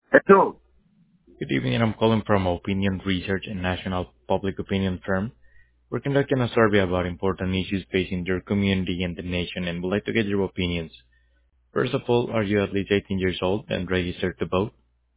Hello. Good evening. I'm calling from Opinion Research and National Public Opinion Firm. We're conducting a survey about important issues facing your community and the nation and would like to get your opinions. First of all, are you at least 18 years old and registered to vote?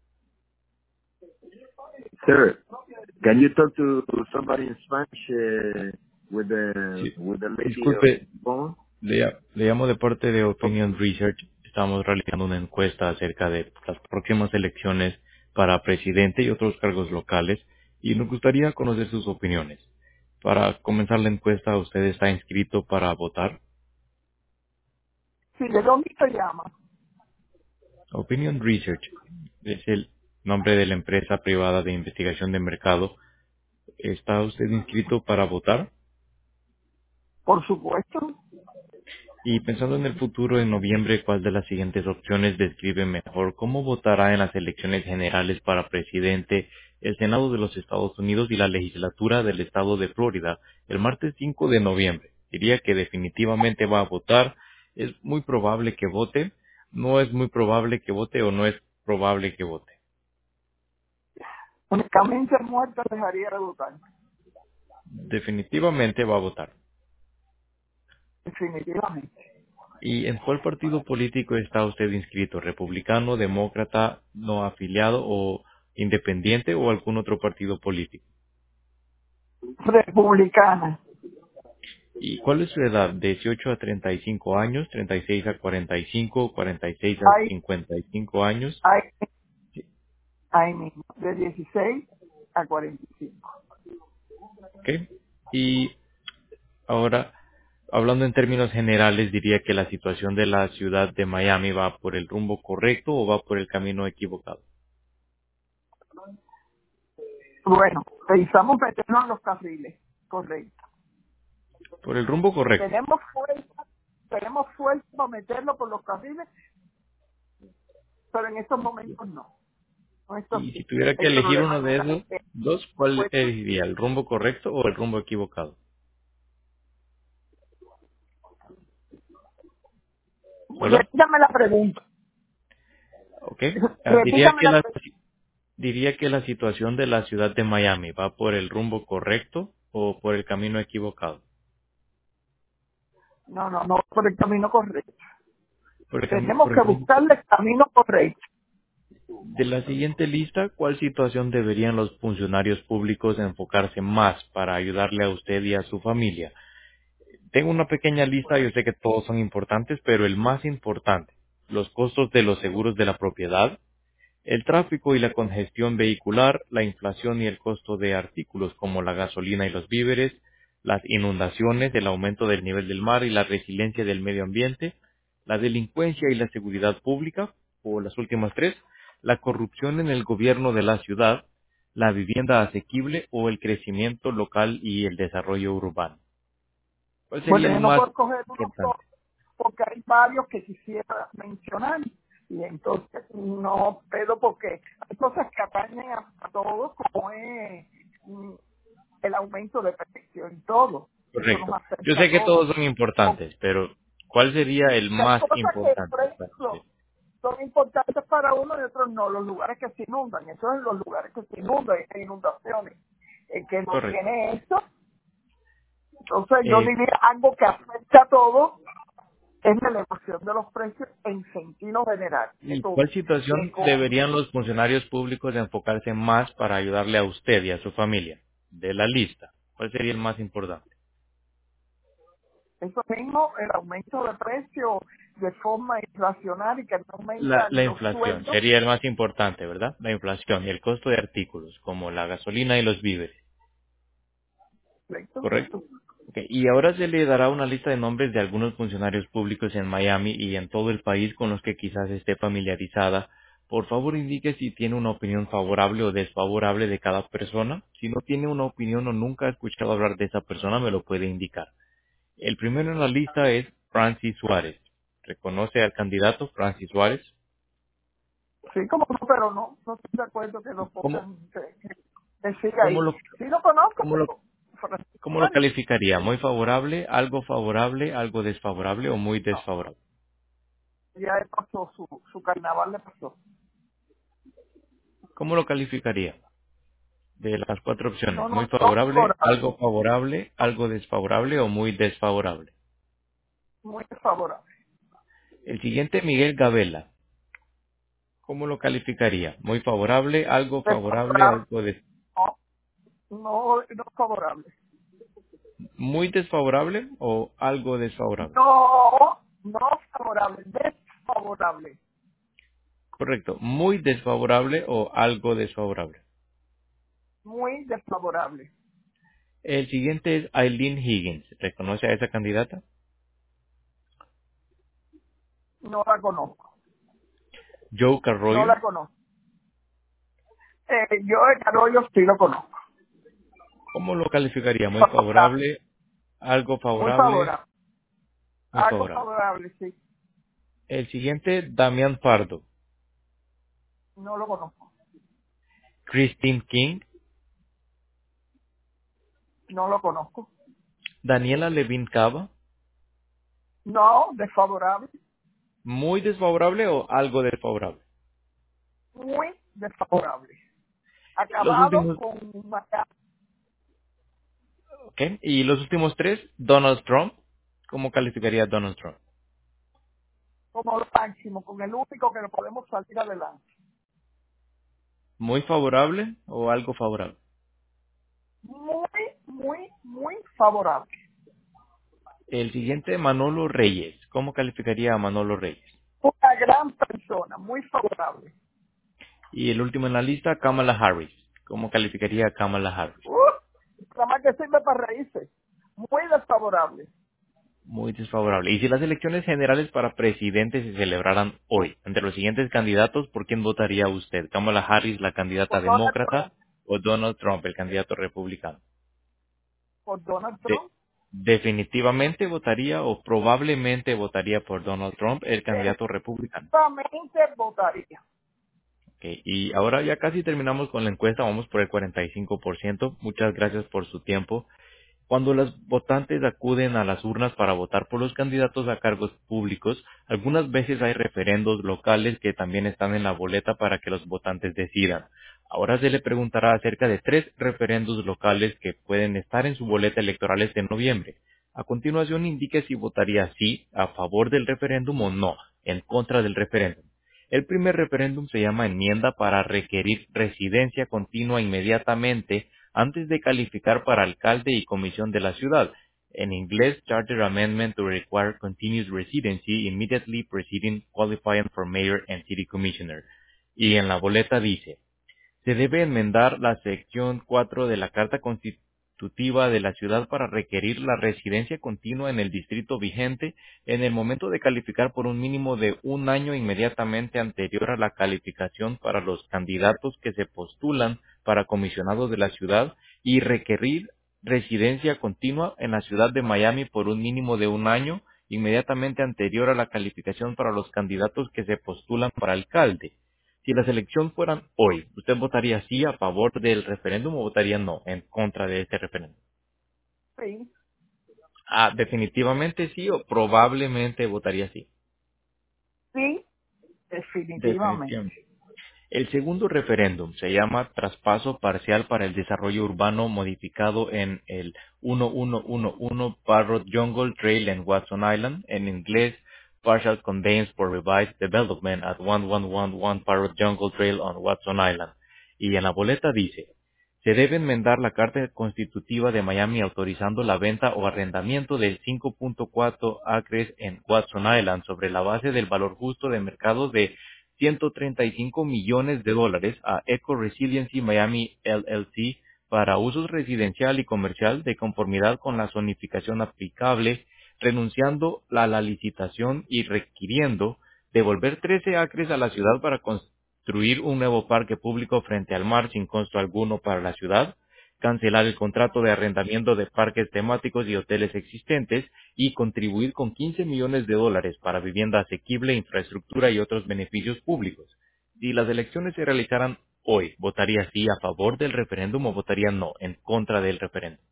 Sir, can you talk to somebody in Spanish with Sí. the lady of Disculpe, phone? le llamo de parte de Opinion Research. Estamos realizando una encuesta acerca de las próximas elecciones para presidente y otros cargos locales y nos gustaría conocer sus opiniones. Para comenzar la encuesta, ¿usted está inscrito para votar? Sí, ¿de dónde se llama? Opinion Research es el nombre de la empresa privada de investigación de mercado. ¿Está usted inscrito para votar? Por supuesto. Y pensando en el futuro, en noviembre, ¿cuál de las siguientes opciones describe mejor cómo votará en las elecciones generales para presidente, el Senado de los Estados Unidos y la legislatura del estado de Florida el martes 5 de noviembre? Diría que definitivamente va a votar. ¿Es muy probable que vote? ¿No es muy probable que vote o no es probable que vote? Únicamente muerta dejaría de votar. Definitivamente va a votar. Definitivamente. ¿Y en cuál partido político está usted inscrito? ¿Republicano, demócrata, no afiliado o independiente o algún otro partido político? Republicana. ¿Y cuál es su edad? ¿18 a 35 años, 36 a 45, 46 a Hay, 55 años? hay, hay mismo. De 16 a 45. ¿Ok? Y ahora, hablando en términos generales, diría que la situación de la ciudad de Miami va por el rumbo correcto o va por el camino equivocado. Bueno, pensamos meternos en los carriles. Correcto. Por el rumbo correcto. Tenemos fuerza para meterlo por los carriles, pero en estos momentos no. No, esto Y si sí. tuviera que El elegir problema uno no de era esos dos, ¿cuál fue, elegiría? ¿El rumbo correcto o el rumbo equivocado? ¿Hola? repítame la pregunta. Ok. Repítame la pregunta. Diría que la situación de la ciudad de Miami va por el rumbo correcto o por el camino equivocado. No, por el camino correcto. Tenemos Por que ejemplo, buscarle el camino correcto. de la siguiente lista, ¿cuál situación deberían los funcionarios públicos enfocarse más para ayudarle a usted y a su familia? Tengo una pequeña lista, yo sé que todos son importantes, pero el más importante, los costos de los seguros de la propiedad, el tráfico y la congestión vehicular, la inflación y el costo de artículos como la gasolina y los víveres, las inundaciones, el aumento del nivel del mar y la resiliencia del medio ambiente, la delincuencia y la seguridad pública, o las últimas tres, la corrupción en el gobierno de la ciudad, la vivienda asequible o el crecimiento local y el desarrollo urbano. ¿Cuál sería Bueno, el yo no más puedo coger uno solo, importante? porque hay varios que quisiera mencionar. Y entonces no puedo, porque hay cosas que atañen a todos, como es el aumento de precio y todo. Eso nos Correcto. Yo afecta a sé que todos. todos son importantes, pero ¿cuál sería el Hay más cosas que, por importante para usted? ejemplo, son importantes para uno y otros no. Los lugares que se inundan, eso es los lugares que se inundan, hay inundaciones. El que no Correcto. tiene eso, entonces yo Eh, diría algo que afecta a todos es la elevación de los precios en sentido general, de ¿Y todo. cuál De situación cómo. deberían los funcionarios públicos enfocarse más para ayudarle a usted y a su familia? De la lista. ¿Cuál sería el más importante? Eso mismo, el aumento de precios de forma irracional y que no La aumentan los inflación sueldos. sería el más importante, ¿verdad? La inflación y el costo de artículos, como la gasolina y los víveres. ¿Correcto? ¿Correcto? Ok, y ahora se le dará una lista de nombres de algunos funcionarios públicos en Miami y en todo el país con los que quizás esté familiarizada. Por favor, indique si tiene una opinión favorable o desfavorable de cada persona. Si no tiene una opinión o nunca ha escuchado hablar de esa persona, me lo puede indicar. El primero en la lista es Francis Suárez. ¿Reconoce al candidato Francis Suárez? Sí, como no, pero no estoy de acuerdo que lo ¿Cómo, pongan, que siga cómo ahí. lo, Sí lo conozco, cómo lo, pero Francisco cómo lo Suárez, calificaría? ¿Muy favorable, algo desfavorable o muy no, desfavorable? ya él pasó su carnaval, le pasó. ¿Cómo lo calificaría? De las cuatro No, opciones, no, muy no favorable, algo desfavorable o muy desfavorable. muy favorable. El siguiente, Miguel Gabela. ¿Cómo lo calificaría? Muy favorable, algo favorable, Desfavorable, algo des no, no favorable. muy desfavorable o algo desfavorable. No favorable, desfavorable, Correcto, muy desfavorable o algo desfavorable. muy desfavorable. El siguiente es Eileen Higgins. ¿Reconoce a esa candidata? No la conozco, Joe no Carroyo. la conozco. Yo de Carollo sí lo conozco. ¿Cómo lo calificaría? Muy Favorable, favorable, algo muy favorable, favorable. muy Algo favorable. favorable, sí, El siguiente, Damián Pardo. no lo conozco, Christine King. no lo conozco. Daniela Levin Cava. No, desfavorable, ¿Muy desfavorable o algo desfavorable? muy desfavorable. Los Acabado últimos, con ¿ok? Y los últimos tres, Donald Trump. ¿Cómo calificaría a Donald Trump? como lo máximo, con el único que lo podemos salir adelante. ¿Muy favorable o algo favorable? Muy, muy favorable. El siguiente, Manolo Reyes. ¿Cómo calificaría a Manolo Reyes? Una gran persona, muy favorable. Y el último en la lista, Kamala Harris. ¿Cómo calificaría a Kamala Harris? Nada más que sirve para reírse. Muy desfavorable. Muy desfavorable. Y si las elecciones generales para presidente se celebraran hoy, entre los siguientes candidatos, ¿por quién votaría usted? ¿Kamala Harris, la candidata Por Donald demócrata, Trump. o Donald Trump, el candidato republicano? Por Donald De- Trump. definitivamente votaría o probablemente votaría por Donald Trump, el candidato republicano. Definitivamente votaría. Ok, y ahora ya casi terminamos con la encuesta, vamos por el 45%. Muchas gracias por su tiempo. Cuando los votantes acuden a las urnas para votar por los candidatos a cargos públicos, algunas veces hay referendos locales que también están en la boleta para que los votantes decidan. Ahora se le preguntará acerca de 3 referendos locales que pueden estar en su boleta electoral este noviembre. A continuación indique si votaría sí, a favor del referéndum o no, en contra del referéndum. El primer referéndum se llama enmienda para requerir residencia continua inmediatamente antes de calificar para alcalde y comisión de la ciudad. En inglés, Charter Amendment to require continuous residency immediately preceding qualifying for mayor and city commissioner. Y en la boleta dice, se debe enmendar la sección 4 de la Carta Constitutiva de la ciudad para requerir la residencia continua en el distrito vigente en el momento de calificar por un mínimo de un año inmediatamente anterior a la calificación para los candidatos que se postulan para comisionados de la ciudad y requerir residencia continua en la ciudad de Miami por un mínimo de un año inmediatamente anterior a la calificación para los candidatos que se postulan para alcalde. Si las elecciones fueran hoy, ¿usted votaría sí a favor del referéndum o votaría no en contra de este referéndum? Sí, Ah, definitivamente sí o probablemente votaría sí. sí, definitivamente. Definitivamente. El segundo referéndum se llama Traspaso Parcial para el Desarrollo Urbano modificado en el 1111 Parrot Jungle Trail en Watson Island, en inglés Partial Conveyance for Revised Development at 1111 Parrot Jungle Trail on Watson Island. Y en la boleta dice, se debe enmendar la Carta Constitutiva de Miami autorizando la venta o arrendamiento de 5.4 acres en Watson Island sobre la base del valor justo de mercado de 135 millones de dólares a Eco Resiliency Miami LLC para usos residencial y comercial de conformidad con la zonificación aplicable, renunciando a la licitación y requiriendo devolver 13 acres a la ciudad para construir un nuevo parque público frente al mar sin costo alguno para la ciudad, cancelar el contrato de arrendamiento de parques temáticos y hoteles existentes y contribuir con 15 millones de dólares para vivienda asequible, infraestructura y otros beneficios públicos. Si las elecciones se realizaran hoy, ¿votaría sí a favor del referéndum o votaría no en contra del referéndum?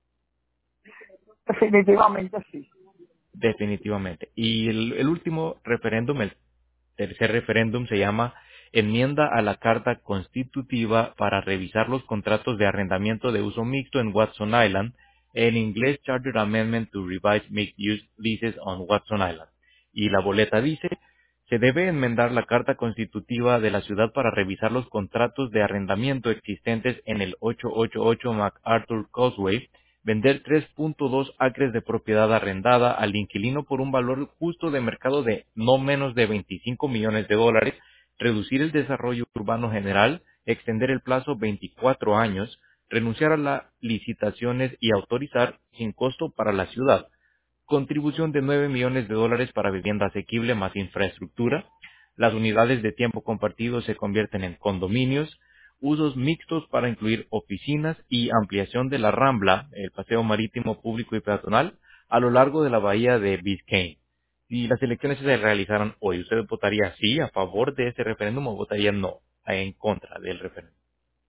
Definitivamente sí. Definitivamente. Y el último referéndum, el tercer referéndum, se llama enmienda a la Carta Constitutiva para revisar los contratos de arrendamiento de uso mixto en Watson Island, en inglés Charter Amendment to Revise Mixed Use Leases on Watson Island. Y la boleta dice, se debe enmendar la Carta Constitutiva de la ciudad para revisar los contratos de arrendamiento existentes en el 888 MacArthur Causeway, vender 3.2 acres de propiedad arrendada al inquilino por un valor justo de mercado de no menos de 25 millones de dólares, reducir el desarrollo urbano general, extender el plazo 24 años, renunciar a las licitaciones y autorizar sin costo para la ciudad. Contribución de 9 millones de dólares para vivienda asequible más infraestructura. Las unidades de tiempo compartido se convierten en condominios. Usos mixtos para incluir oficinas y ampliación de la Rambla, el paseo marítimo público y peatonal, a lo largo de la bahía de Biscayne. Si las elecciones se realizaran hoy, ¿usted votaría sí a favor de este referéndum o votaría no en contra del referéndum?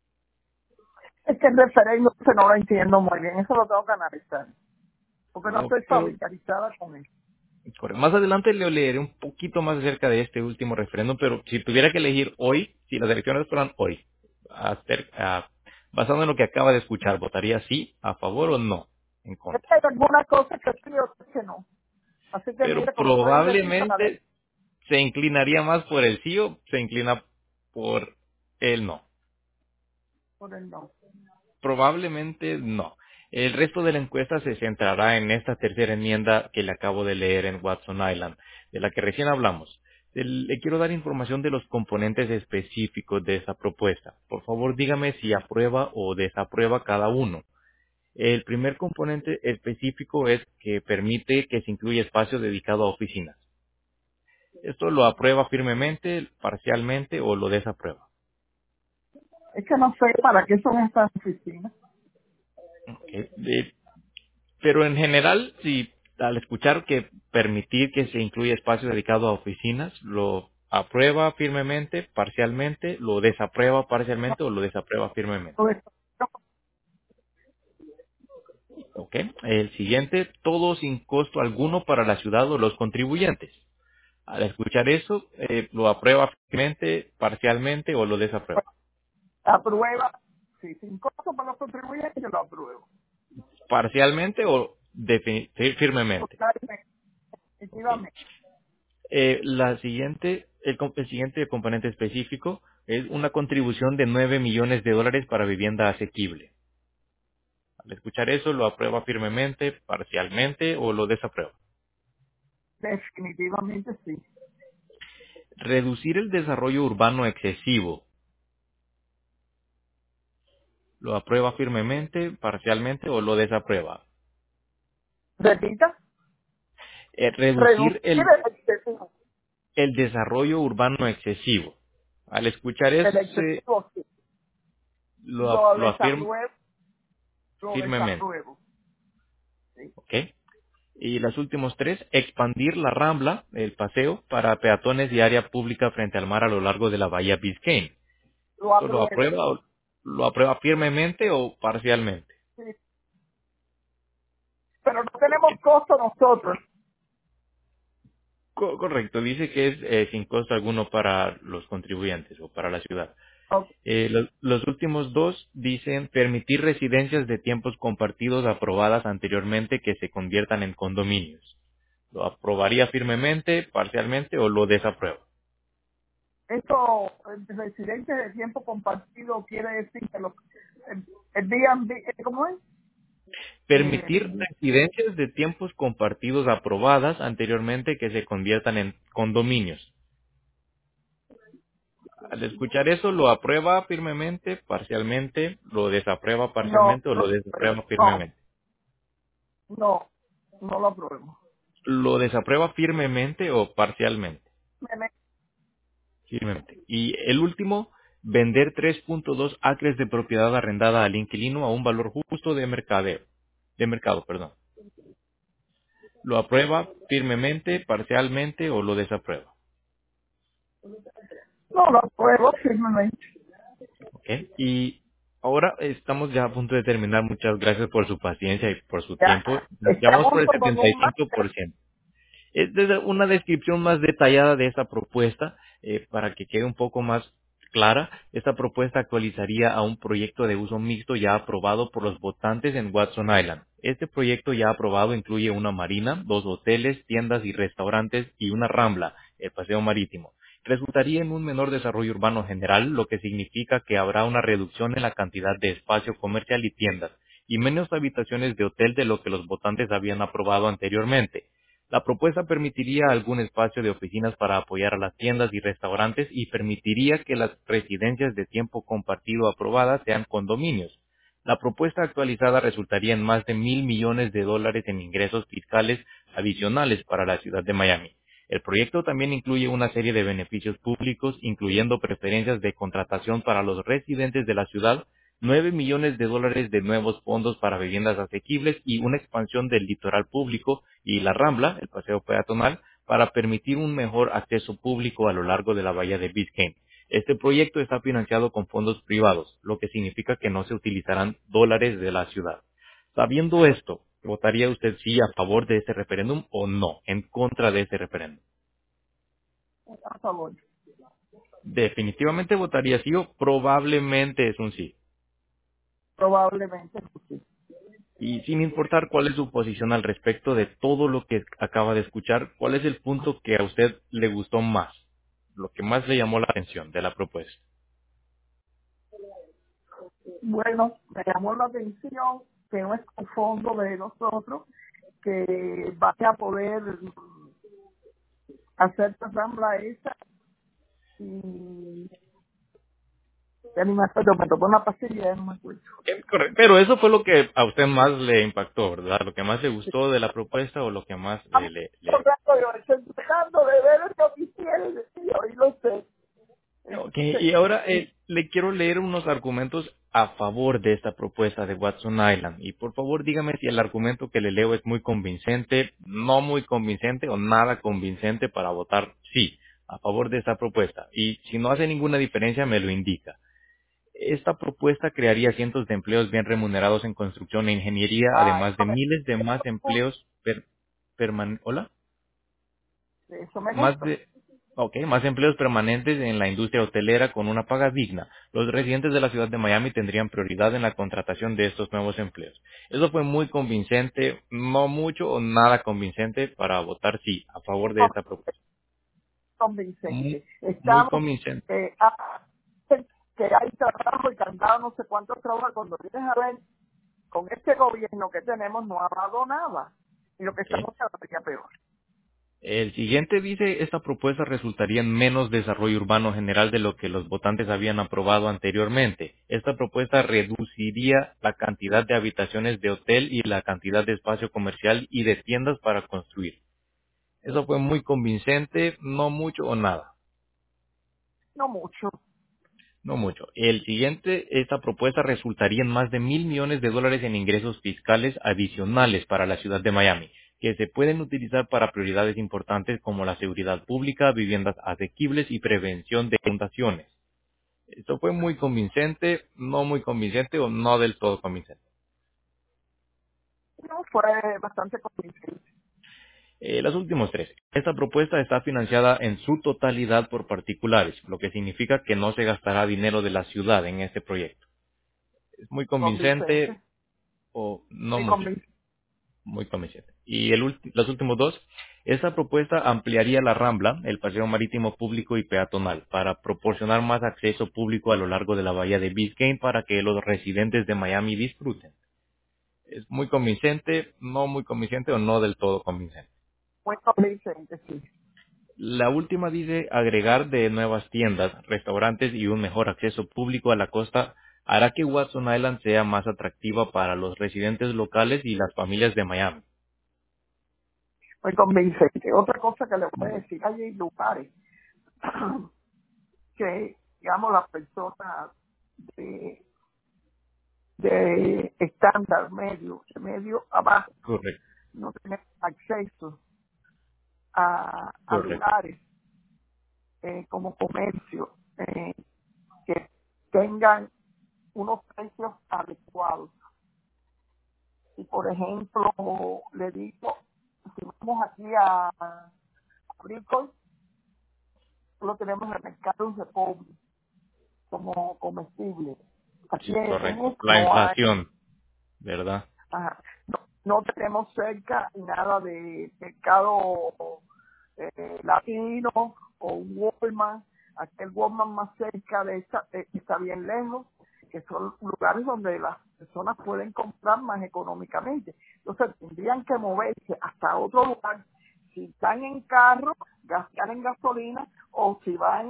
Es que el referéndum que no lo entiendo muy bien, eso lo tengo que analizar, porque no estoy Ok. familiarizada con eso. Correcto. Más adelante le leeré un poquito más acerca de este último referéndum, pero si tuviera que elegir hoy, si las elecciones fueran hoy, basado en lo que acaba de escuchar, ¿votaría sí, a favor o no, en Es contra? que hay algunas cosas que sí y otras que no. Así que Pero mire, como soy indecisa, probablemente se inclinaría más por el sí o se inclina por el no. por el no. Probablemente no. El resto de la encuesta se centrará en esta tercera enmienda que le acabo de leer en Watson Island, de la que recién hablamos. Le quiero dar información de los componentes específicos de esa propuesta. Por favor, dígame si aprueba o desaprueba cada uno. El primer componente específico es que permite que se incluya espacio dedicado a oficinas. ¿Esto lo aprueba firmemente, parcialmente o lo desaprueba? Es que no sé para qué son estas oficinas. Ok. Pero en general, si al escuchar que permitir que se incluya espacio dedicado a oficinas, lo aprueba firmemente, parcialmente, lo desaprueba parcialmente o lo desaprueba firmemente. No, ¿Ok? El siguiente, todo sin costo alguno para la ciudad o los contribuyentes. Al escuchar eso, lo aprueba firmemente, parcialmente o lo desaprueba. aprueba, sí, sin costo para los contribuyentes, yo lo apruebo. Parcialmente o firmemente. Totalmente, ¿Ok? efectivamente. El siguiente componente específico es una contribución de 9 millones de dólares para vivienda asequible. Al escuchar eso, ¿lo aprueba firmemente, parcialmente o lo desaprueba? Definitivamente sí. Reducir el desarrollo urbano excesivo. ¿Lo aprueba firmemente, parcialmente o lo desaprueba? Repita, Reducir reducir el excesivo. el desarrollo urbano excesivo. Al escuchar eso, El excesivo sí. Lo lo afirma desapruebo, lo firmemente. desapruebo. Sí. ¿Ok? Y los últimos tres, expandir la Rambla, el paseo, para peatones y área pública frente al mar a lo largo de la bahía Biscayne. Lo ¿Esto apruebo. lo aprueba firmemente o parcialmente? Sí. Pero no tenemos costo nosotros. Correcto, dice que es sin costo alguno para los contribuyentes o para la ciudad. Ok. Los últimos dos dicen permitir residencias de tiempos compartidos aprobadas anteriormente que se conviertan en condominios. ¿Lo aprobaría firmemente, parcialmente o lo desaprueba? Eso, residentes de tiempo compartido, quiere decir que el Airbnb, ¿cómo es? Permitir residencias de tiempos compartidos aprobadas anteriormente que se conviertan en condominios. Al escuchar eso, ¿lo aprueba firmemente, parcialmente, lo desaprueba No, parcialmente o lo desaprueba no, firmemente? no, no lo apruebo. ¿Lo desaprueba firmemente o parcialmente? Me- Firmemente. Y el último, vender 3.2 acres de propiedad arrendada al inquilino a un valor justo de mercado, perdón. ¿Lo aprueba firmemente, parcialmente o lo desaprueba? No lo apruebo firmemente. ¿Ok? Y ahora estamos ya a punto de terminar. Muchas gracias por su paciencia y por su Ya, tiempo. Vamos por estamos el con un máster. 75%. Es desde una descripción más detallada de esta propuesta. Para que quede un poco más clara, esta propuesta actualizaría a un proyecto de uso mixto ya aprobado por los votantes en Watson Island. Este proyecto ya aprobado incluye una marina, 2 hoteles, tiendas y restaurantes y una rambla, el paseo marítimo. Resultaría en un menor desarrollo urbano general, lo que significa que habrá una reducción en la cantidad de espacio comercial y tiendas, y menos habitaciones de hotel de lo que los votantes habían aprobado anteriormente. La propuesta permitiría algún espacio de oficinas para apoyar a las tiendas y restaurantes y permitiría que las residencias de tiempo compartido aprobadas sean condominios. La propuesta actualizada resultaría en más de $1.000 millones en ingresos fiscales adicionales para la ciudad de Miami. El proyecto también incluye una serie de beneficios públicos, incluyendo preferencias de contratación para los residentes de la ciudad, $9 millones de nuevos fondos para viviendas asequibles y una expansión del litoral público y la Rambla, el paseo peatonal, para permitir un mejor acceso público a lo largo de la bahía de Biscayne. Este proyecto está financiado con fondos privados, lo que significa que no se utilizarán dólares de la ciudad. Sabiendo esto, ¿votaría usted sí a favor de este referéndum o no, en contra de este referéndum? A favor. Definitivamente votaría sí o probablemente es un sí. Probablemente sí. Y sin importar cuál es su posición al respecto de todo lo que acaba de escuchar, ¿cuál es el punto que a usted le gustó más? Lo que más le llamó la atención de la propuesta. Bueno, me llamó la atención que no es un fondo de nosotros que vaya a poder hacer la rambla esa y ya ni me acuerdo, me tocó una pastilla, ya no me acuerdo. Correcto. Pero eso fue lo que a usted más le impactó, ¿verdad? Lo que más le gustó de la propuesta o lo que más Estamos tratando, yo estoy tratando de ver el noticiero y decir, hoy lo sé. Ok, y Este, ahora le quiero leer unos argumentos a favor de esta propuesta de Watson Island. Y por favor dígame si el argumento que le leo es muy convincente, no muy convincente o nada convincente para votar sí a favor de esta propuesta. Y si no hace ninguna diferencia me lo indica. Esta propuesta crearía cientos de empleos bien remunerados en construcción e ingeniería, además de miles de más empleos ¿Hola? eso me Más gusta. de, más empleos permanentes en la industria hotelera con una paga digna. Los residentes de la ciudad de Miami tendrían prioridad en la contratación de estos nuevos empleos. Eso fue muy convincente, no mucho o nada convincente para votar sí a favor de No, esta propuesta. Muy, convincente. muy Estamos, convincente. que hay trabajo y que han dado no sé cuántos trabajos. Cuando vienes a ver, con este gobierno que tenemos no ha dado nada. Y lo que Ok. estamos cada día peor. El siguiente dice, esta propuesta resultaría en menos desarrollo urbano general de lo que los votantes habían aprobado anteriormente. Esta propuesta reduciría la cantidad de habitaciones de hotel y la cantidad de espacio comercial y de tiendas para construir. Eso fue muy convincente, no mucho o nada. No mucho. No mucho. El siguiente, esta propuesta resultaría en más de $1.000 millones en ingresos fiscales adicionales para la ciudad de Miami, que se pueden utilizar para prioridades importantes como la seguridad pública, viviendas asequibles y prevención de inundaciones. Esto fue muy convincente, no muy convincente o no del todo convincente. No fue bastante convincente. Los últimos tres. Esta propuesta está financiada en su totalidad por particulares, lo que significa que no se gastará dinero de la ciudad en este proyecto. Es muy convincente Convincente. o no Muy mucho. convincente. Muy convincente. Y los últimos dos, esta propuesta ampliaría la Rambla, el paseo marítimo público y peatonal, para proporcionar más acceso público a lo largo de la bahía de Biscayne para que los residentes de Miami disfruten. Es muy convincente, no muy convincente o no del todo convincente. Muy convincente, sí. La última dice agregar de nuevas tiendas, restaurantes y un mejor acceso público a la costa hará que Watson Island sea más atractiva para los residentes locales y las familias de Miami. Muy convincente. Otra cosa que le voy a decir, hay lugares que, digamos, las personas de, de estándar medio, de medio abajo, Correcto, no tienen acceso a correcto. lugares como comercio que tengan unos precios adecuados. Y por ejemplo, le digo, si vamos aquí a Brickell, lo tenemos en mercados de pobre como comestible. Aquí Sí, en correcto. esto La no hay, inflación, ¿verdad? ajá, no tenemos cerca nada de mercado latino o un Walmart. Aquí el Walmart más cerca de esta está bien lejos, que son lugares donde las personas pueden comprar más económicamente. Entonces tendrían que moverse hasta otro lugar. Si están en carro, gastar en gasolina, o si van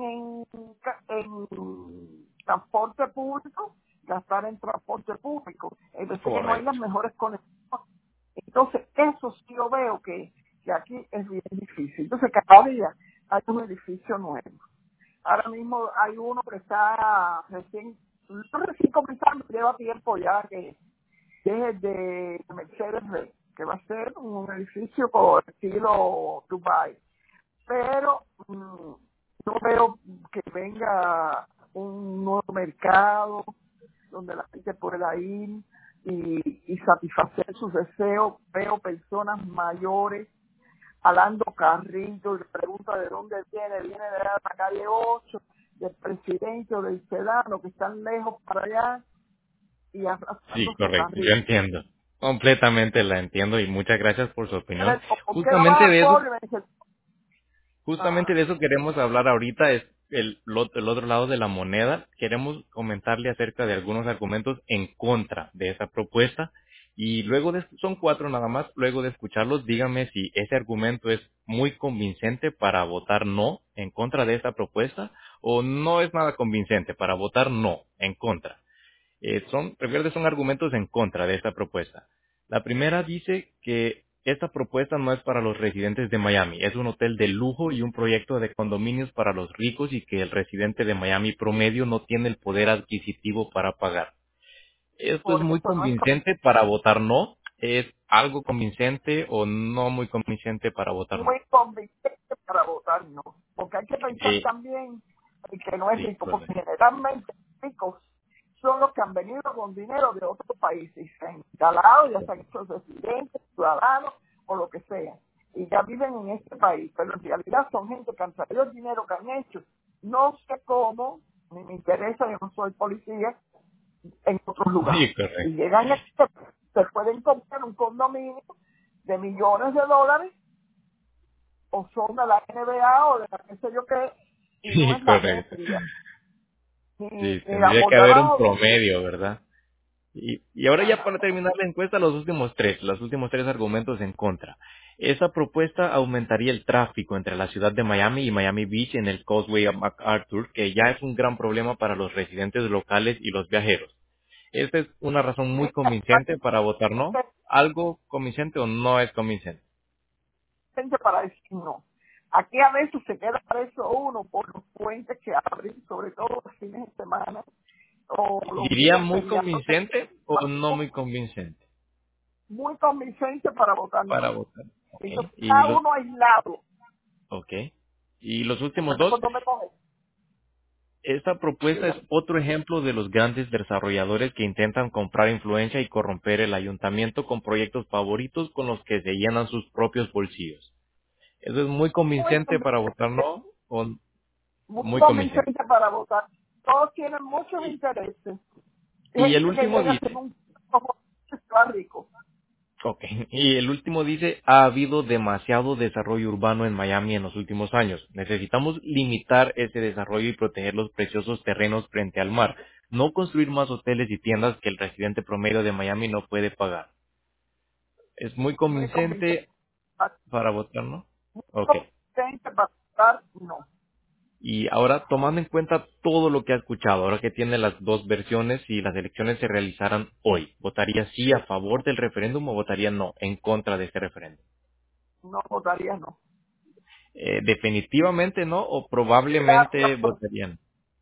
en transporte público, gastar en transporte público. Es decir, que no hay las Correcto. mejores conexiones. Entonces, eso sí yo veo que aquí es bien difícil. Entonces, cada día hay un edificio nuevo. Ahora mismo hay uno que está recién comenzando, lleva tiempo ya, que es el de Mercedes-Benz, que va a ser un edificio por estilo Dubai. Pero no veo que venga un nuevo mercado donde la gente pueda ir y satisfacer sus deseos. Veo personas mayores alando carritos y le pregunta de dónde viene de la calle 8, del presidente o del sedano, que están lejos para allá, y Sí, arrastrando su correcto. Yo carrito. entiendo. Completamente la entiendo y muchas gracias por su opinión. ¿Por qué no Justamente van a de eso pobre? Me dice, Justamente ajá, de eso queremos hablar ahorita, es el otro lado de la moneda. Queremos comentarle acerca de algunos argumentos en contra de esa propuesta y son 4 nada más, luego de escucharlos, dígame si ese argumento es muy convincente para votar no en contra de esta propuesta o no es nada convincente para votar no en contra. Recuerde, son argumentos en contra de esta propuesta. La primera dice que esta propuesta no es para los residentes de Miami, es un hotel de lujo y un proyecto de condominios para los ricos y que el residente de Miami promedio no tiene el poder adquisitivo para pagar. Esto es por muy eso no es convincente para votar no, es algo convincente o no muy convincente para votar no. muy convincente para votar no. Porque hay que pensar Eh, también el que no es sí, rico, porque correcto. generalmente ricos son los que han venido con dinero de otros países y se han instalado, ya sean hechos residentes, ciudadanos o lo que sea, y ya viven en este país, pero en realidad son gente que han traído el dinero que han hecho, no sé cómo, ni me interesa, yo no soy policía, en otros lugares. Sí, Y correcto. llegan aquí, se pueden comprar un condominio de millones de dólares, o son de la NBA o de la qué sé yo qué, y no Sí, es la correcto. media, Sí, ni la tendría por que haber un debajo. promedio, ¿verdad? Y ahora ya Ajá, para terminar la encuesta, los últimos tres argumentos en contra. Esa propuesta aumentaría el tráfico entre la ciudad de Miami y Miami Beach en el Causeway a MacArthur, que ya es un gran problema para los residentes locales y los viajeros. Esta es una razón muy convincente para votar no. ¿Algo convincente o no es convincente? gente para decir no. Aquí a veces se queda preso uno por los puentes que abren, sobre todo los fines de semana o los ¿Diría días muy feriados. convincente o no muy convincente Muy convincente para votar para no. votar? Ok. Entonces, Y cada los, uno aislado. ok. Y los No últimos sé dos. cuándo me coge. Esta propuesta es Dígame. otro ejemplo de los grandes desarrolladores que intentan comprar influencia y corromper el ayuntamiento con proyectos favoritos con los que se llenan sus propios bolsillos. Eso es muy Muy convincente para votar convincente, no o muy muy convincente. convincente para votar. Todos tienen muchos intereses. Y el Gente que último llega a ser dice, un como está rico. ok, y el último dice, ha habido demasiado desarrollo urbano en Miami en los últimos años. Necesitamos limitar ese desarrollo y proteger los preciosos terrenos frente al mar. No construir más hoteles y tiendas que el residente promedio de Miami no puede pagar. Es muy Muy convincente. convincente para votar, ¿no? Muy Ok. convincente para votar no. Y ahora, tomando en cuenta todo lo que ha escuchado, ahora que tiene las dos versiones, si las elecciones se realizaran hoy, ¿votaría sí a favor del referéndum o votaría no, en contra de este referéndum? No votaría no. Definitivamente no o Gracias, probablemente votarían.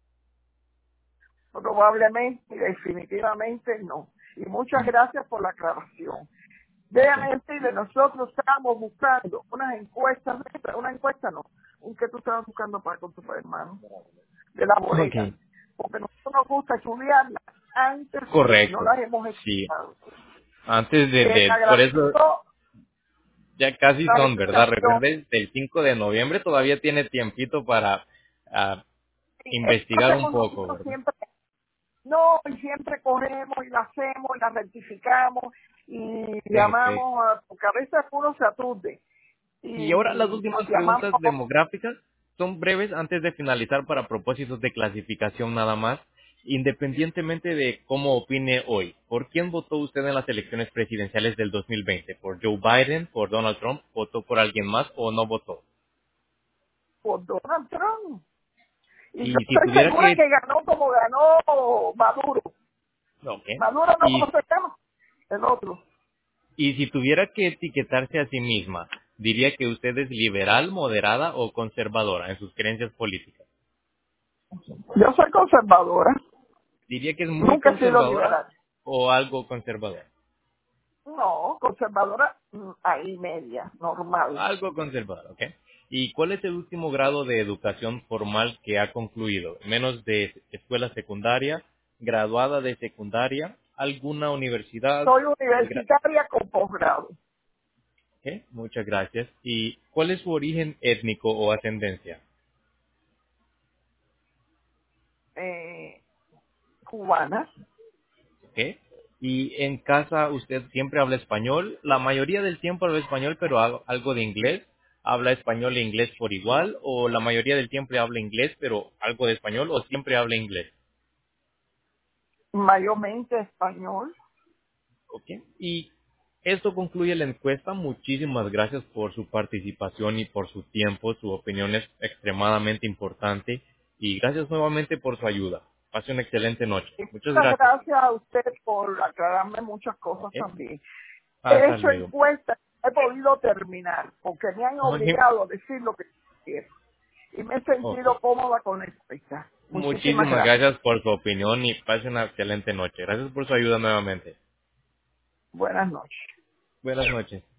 probablemente y definitivamente no. Y muchas gracias por la aclaración. Ok. Déjame decirle, nosotros estamos buscando unas encuestas, una encuesta no, un que tú estabas buscando para con tu hermano, de la bodega, Ok. porque nosotros nos gusta estudiarlas antes, no Correcto. las hemos Sí. estudiado. Antes Le por eso agradezco ya casi la son, ¿verdad? explicación. Recuerde, el 5 de noviembre todavía tiene tiempito para investigar un Hacemos poco, nosotros ¿verdad? siempre, no, y siempre cogemos y la hacemos y la rectificamos y Perfecto. llamamos, porque a veces uno se aturde Y ahora las y últimas llamamos, preguntas demográficas son breves antes de finalizar para propósitos de clasificación nada más. Independientemente de cómo opine hoy, ¿por quién votó usted en las elecciones presidenciales del 2020? ¿Por Joe Biden? ¿Por Donald Trump? ¿Votó por alguien más o no votó? por Donald Trump. Y yo Y si estoy tuviera segura que... que ganó como ganó Maduro. Ok. Maduro no, Y, ¿cómo se llama? El otro. y si tuviera que etiquetarse a sí misma, ¿diría que usted es liberal, moderada o conservadora en sus creencias políticas? Yo soy conservadora, ¿Diría que es muy nunca he sido conservadora liberal. o algo conservadora? No, conservadora ahí media, normal. Algo conservador, ¿ok? ¿Y cuál es el último grado de educación formal que ha concluido? Menos de escuela secundaria, graduada de secundaria, alguna universidad. Soy Gra- universitaria con posgrado, ¿Ok? Muchas gracias. ¿Y cuál es su origen étnico o ascendencia? eh, cubana. ¿Ok? ¿Y en casa usted siempre habla español? La mayoría del tiempo habla español, pero algo de inglés. ¿Habla español e inglés por igual? ¿O la mayoría del tiempo habla inglés, pero algo de español? ¿O siempre habla inglés? Mayormente español. Ok. Y esto concluye la encuesta. Muchísimas gracias por su participación y por su tiempo. Su opinión es extremadamente importante. Y gracias nuevamente por su ayuda. Pase una excelente noche. Y Muchas muchas gracias. gracias a usted por aclararme muchas cosas Ok. también. He Hasta hecho luego. encuestas, he podido terminar, porque me han Ok. obligado a decir lo que quiero. Y me he Ok. sentido cómoda con la encuesta. Muchísimas Muchísimas gracias. gracias por su opinión y pase una excelente noche. Gracias por su ayuda nuevamente. Buenas noches. Buenas noches.